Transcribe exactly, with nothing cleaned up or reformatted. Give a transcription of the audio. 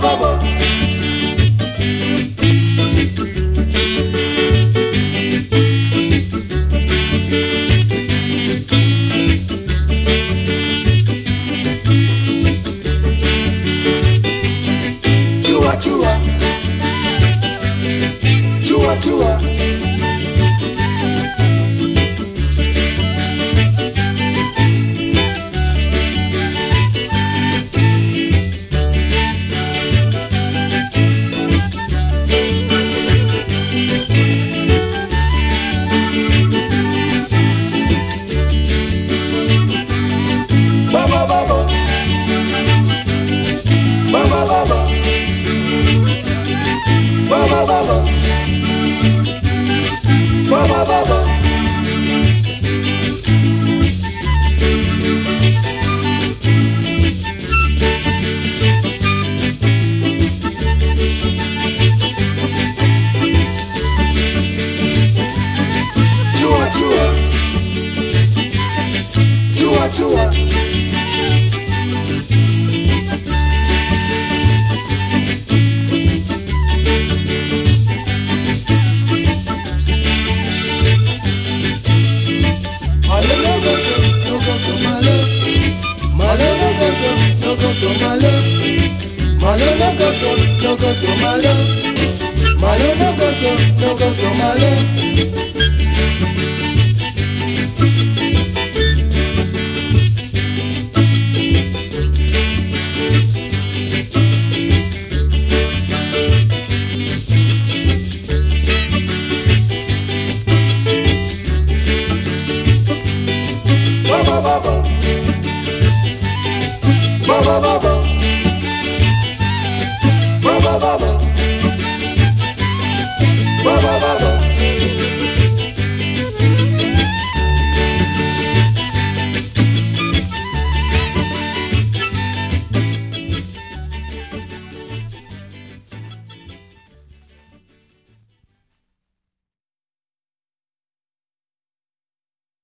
baba. Chua chua, chua chua. Baba baba, baba baba, baba baba, baba baba. Chua chua, chua chua. Malo no gozo, no gozo malo. Malo no gozo, no gozo malo. Malo no gozo, no gozo malo. Malo no gozo, no gozo malo. Baba baba, baba baba.